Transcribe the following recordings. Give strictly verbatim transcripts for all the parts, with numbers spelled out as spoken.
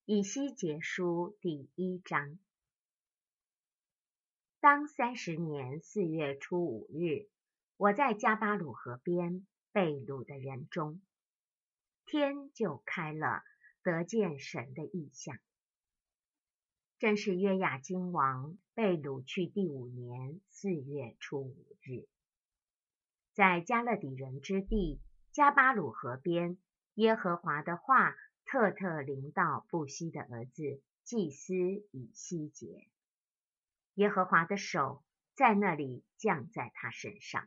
以西结书第一章。当三十年四月初五日，我在加巴鲁河边被掳的人中，天就开了，得见神的异象。正是约雅斤王被掳去第五年四月初五日，在加勒底人之地加巴鲁河边，耶和华的话特特临到布西的儿子祭司以西结，耶和华的手在那里降在他身上。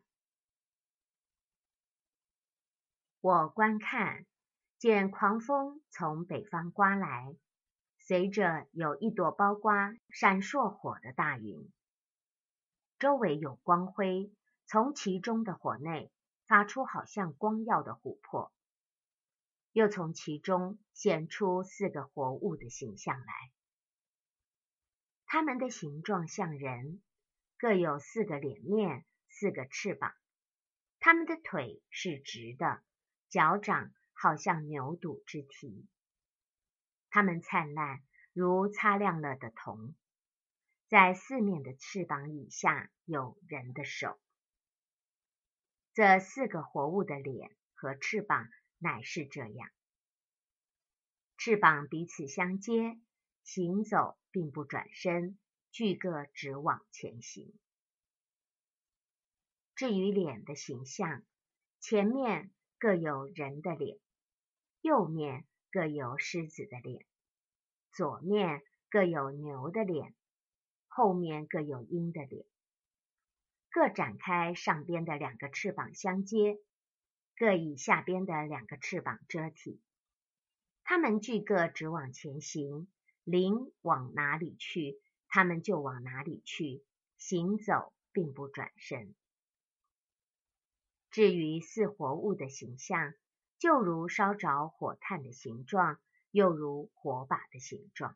我观看，见狂风从北方刮来，随着有一朵包刮闪烁火的大云，周围有光辉，从其中的火内发出好像光耀的琥珀，又从其中显出四个活物的形象来。它们的形状像人，各有四个脸面，四个翅膀。它们的腿是直的，脚掌好像牛犊之蹄。它们灿烂如擦亮了的铜，在四面的翅膀以下有人的手。这四个活物的脸和翅膀乃是这样：翅膀彼此相接，行走并不转身，俱各直往前行。至于脸的形象，前面各有人的脸，右面各有狮子的脸，左面各有牛的脸，后面各有鹰的脸，各展开上边的两个翅膀相接，各以下边的两个翅膀遮体。他们俱各直往前行，灵往哪里去，他们就往哪里去，行走并不转身。至于四活物的形象，就如烧着火炭的形状，又如火把的形状。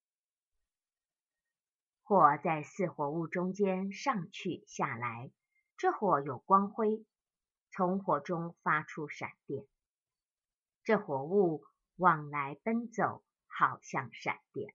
火在四活物中间上去下来，这火有光辉，从火中发出闪电。这活物往来奔走，好像闪电。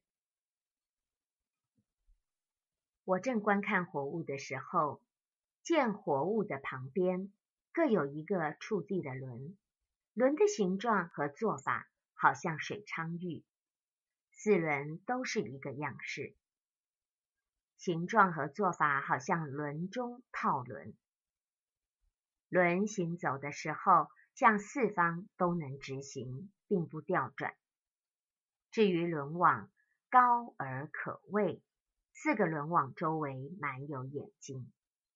我正观看活物的时候，见活物的旁边各有一个触地的轮，轮的形状和做法好像水昌玉，四轮都是一个样式，形状和做法好像轮中套轮。轮行走的时候，向四方都能直行，并不调转。至于轮网，高而可畏，四个轮网周围满有眼睛。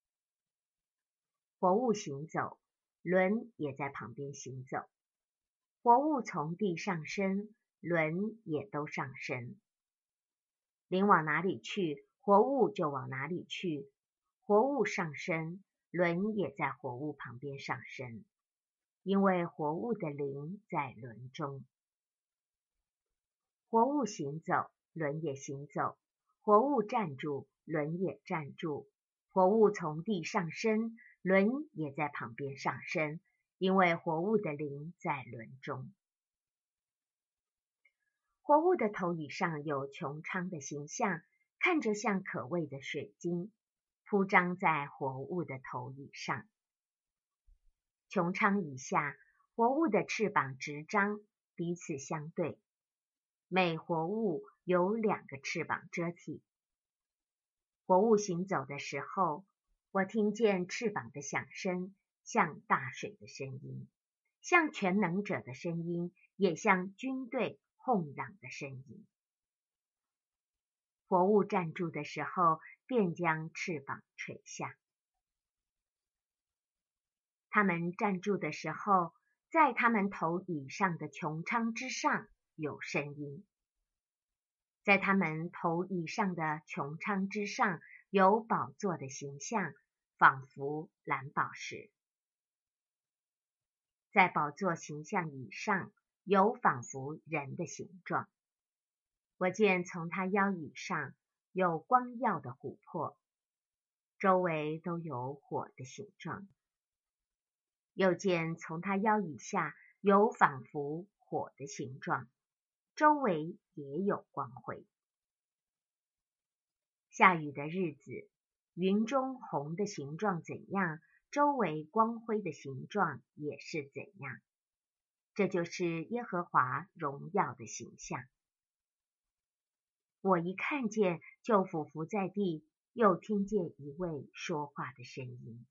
活物行走，轮也在旁边行走。活物从地上升，轮也都上升。灵往哪里去，活物就往哪里去。活物上升，轮也在活物旁边上升，因为活物的灵在轮中。活物行走，轮也行走；活物站住，轮也站住。活物从地上升，轮也在旁边上升，因为活物的灵在轮中。活物的头以上有穹苍的形象，看着像可畏的水晶，铺张在活物的头以上。穹苍以下，活物的翅膀直张，彼此相对。每活物有两个翅膀遮体。活物行走的时候，我听见翅膀的响声，像大水的声音，像全能者的声音，也像军队哄嚷的声音。活物站住的时候，便将翅膀垂下。他们站住的时候，在他们头以上的穹苍之上有声音。在他们头以上的穹苍之上有宝座的形象，仿佛蓝宝石。在宝座形象以上有仿佛人的形状。我见从他腰以上有光耀的琥珀，周围都有火的形状。又见从他腰以下有仿佛火的形状， 周围也有光辉。下雨的日子，云中虹的形状怎样，周围光辉的形状也是怎样。这就是耶和华荣耀的形象。我一看见，就俯伏在地，又听见一位说话的声音。